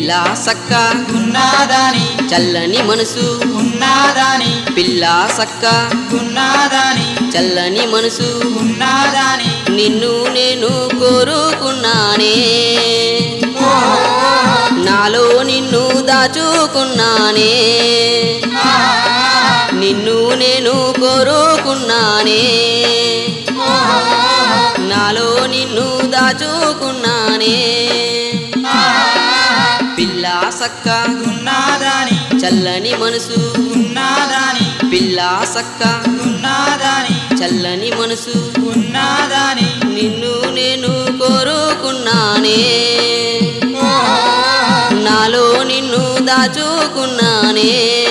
పిల్లా సక్క ఉన్నదాని చల్లని మనసు ఉన్నదాని పిల్లా సక్క ఉన్నదాని చల్లని మనసు ఉన్నదాని నిన్ను నేను కోరుకున్నానే నాలో నిన్ను దాచుకున్నానే నిన్ను నేను కోరుకున్నానే నాలో నిన్ను దాచుకున్నానే పిల్లా సక్క ఉన్నదాని చల్లని మనసు ఉన్నదాని పిల్లా సక్క ఉన్నదాని చల్లని మనసు ఉన్నదాని నిన్ను నేను కోరుకున్నానే నాలో నిన్ను దాచుకున్నానే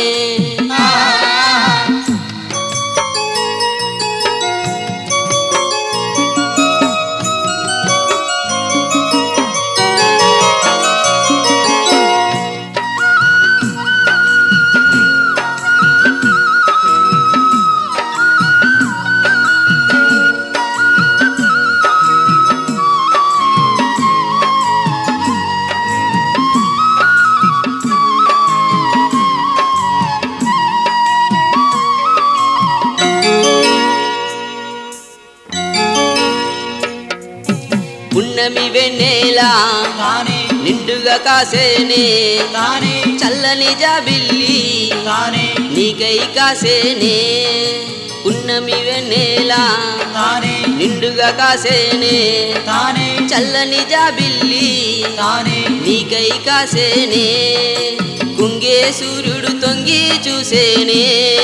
పున్నమి వెన్నెలా తానే నిండుగా కాసేనే తానే చల్లని జాబిల్లి తానే నీకై కాసేనే పున్నమి వెన్నెలా తానే నిండుగా కాసేనే తానే చల్లని జాబిల్లి తానే నీకై కాసేనే కుంగే సూర్యుడు తొంగి చూసేనే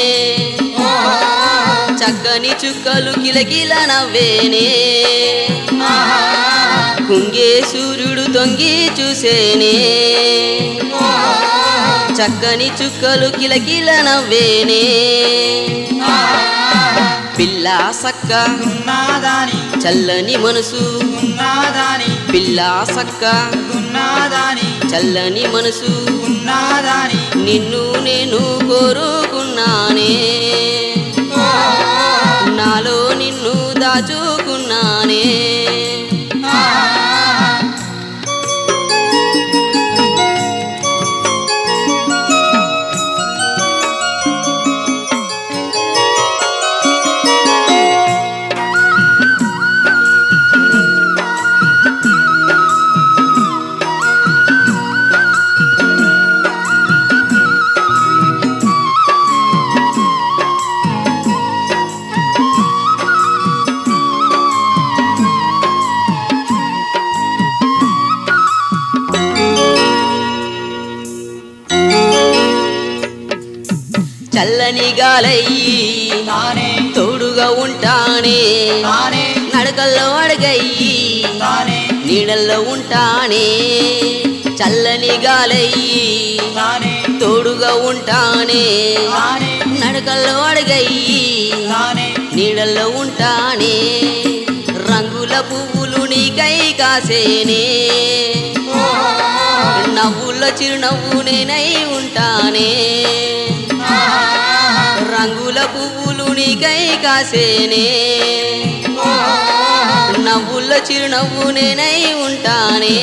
చక్కని చుక్కలు కిలకిల నవ్వేనే కుంగే సూర్యుడు తొంగి చూసేనే చక్కని చుక్కలు కిలకిల నవ్వేనే పిల్లా సక్క ఉన్నదాని చల్లని మనసు ఉన్నదాని పిల్లా సక్క ఉన్నదాని చల్లని మనసు ఉన్నదాని నిన్ను నేను కోరుకున్నానే నాలో నిన్ను దాచుకున్నానే చల్లని గాలయ్యి తానే తోడుగా ఉంటానే తానే నడకల్లో అడగయ్యి తానే నీడల్లో ఉంటానే చల్లని గాలయ్యి తానే తోడుగా ఉంటానే తానే నడకల్లో అడగయ్యి తానే నీడల్లో ఉంటానే రంగుల పువ్వులు నీకై కాసేనే నవ్వుల చిరునవ్వు నేనై ఉంటానే రంగుల పువ్వులు నీకై కాసేనే నవ్వుల చిరునవ్వు నేనై ఉంటానే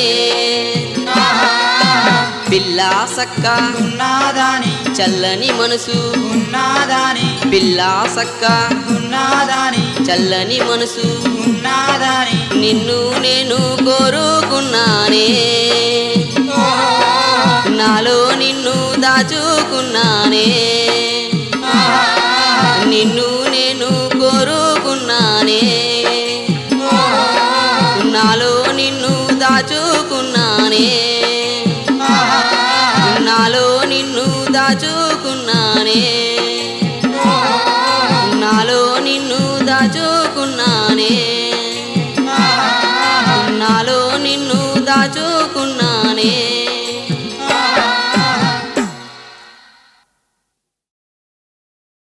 పిల్లా సక్క ఉన్నదాని చల్లని మనసు ఉన్నదాని పిల్లా సక్క ఉన్నదాని చల్లని మనసు ఉన్నదాని నిన్ను నేను కోరుకున్నానే